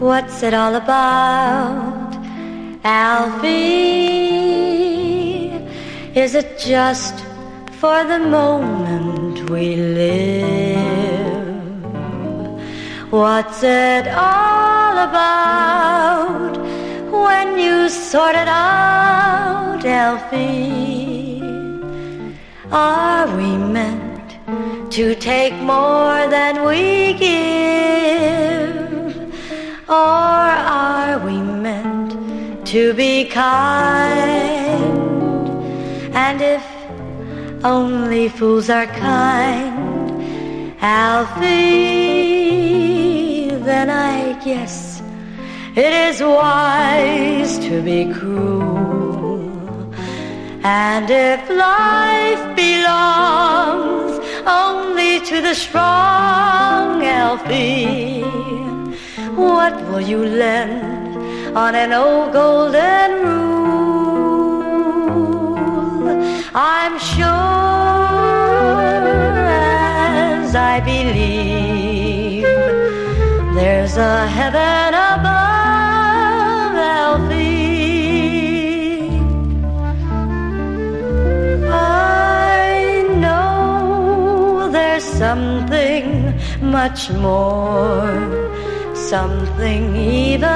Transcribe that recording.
What's it all about, Alfie? Is it just for the moment we live? What's it all about when you sort it out, Alfie? Are we meant to take more than we give? Or are we meant to be kind? And if only fools are kind, Alfie, then I guess it is wise to be cruel. And if life belongs only to the strong, Alfie, what will you lend on an old golden rule? I'm sure as I believe there's a heaven above, Alfie. I know there's something much more, something even